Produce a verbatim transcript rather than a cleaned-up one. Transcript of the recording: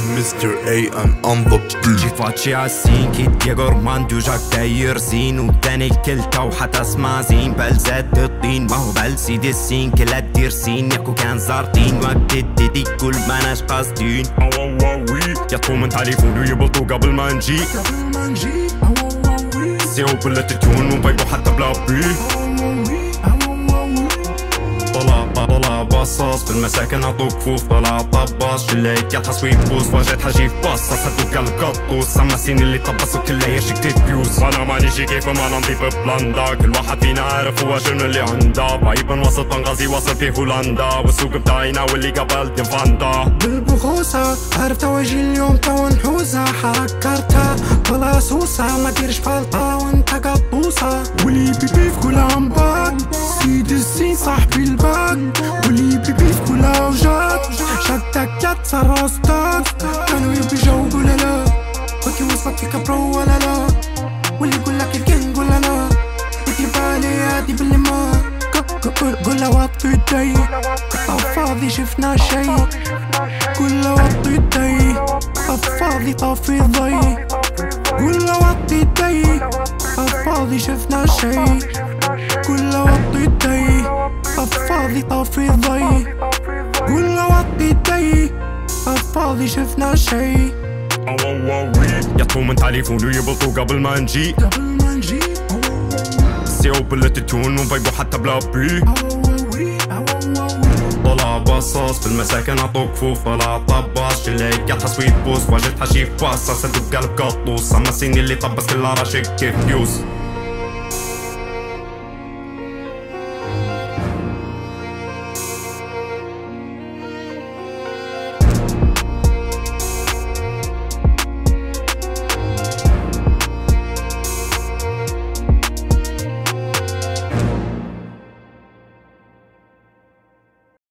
مستر اي ان on the beat. جي فاتشي عالسين كي دياغو ارماندو جاك داير زين وداني الكلتا وحتى اسمع زين بل زاد الطين ما هو بل سيدي السين كلا دير سين ياكو كان زارتين وقت دي كل ماناش قاصدين. يطفو من تليفون ويبلطو قبل ما نجي قبل ما نجي سيو بلا تتيون وبيبو حتى بلا بي. طلع طلع باصاص في المساكن عطو كفوف طلع طباص شليت يا تصويب بوز واجد حاجي في باصة صدوك القطوس سماسين اللي طبسوا كلها يشكتت بيوز. انا ماني شي كيف ما نضيف بلاندا كل واحد فينا عارف هو شنو اللي عنده بايبن وسط بنغازي وصل في هولندا والسوق بتاعنا واللي قبل ديفاندا بالبخوصة عارف تواجي اليوم تو نحوسة حركرتها طلع سوسة ما ديرش فالطة وانت قطوسة واللي بيبي في كل عمباك سيد السين صاحبي الباك واللي بيبي في كل وجات شدك يا تسرستك كانوا يبي يجاوبوا لا لا وكي وصلت فيك برو ولا لا واللي يقولك الكين قول لا بدي بالي هادي باللي ما قول وطي يدي فاضي شفنا شي قول وطي يدي فاضي طافي ضي قول وطي يدي فاضي شفنا شي قول وطي يدي فاضي طافي ضي قول وطي يدي فاضي شفنا شي. يطفو من تليفون ويبلطو قبل ما نجي قبل ما نجي سيو بلا تتيون وبيبو حتى بلا بي. طلع باصاص في المساكن عطو كفوف طلع طباص شليك يا تصويب بوس واجد حشي في باصة صدق قلب قطوس سماسيني اللي طبس كلها راشق كيف يوز.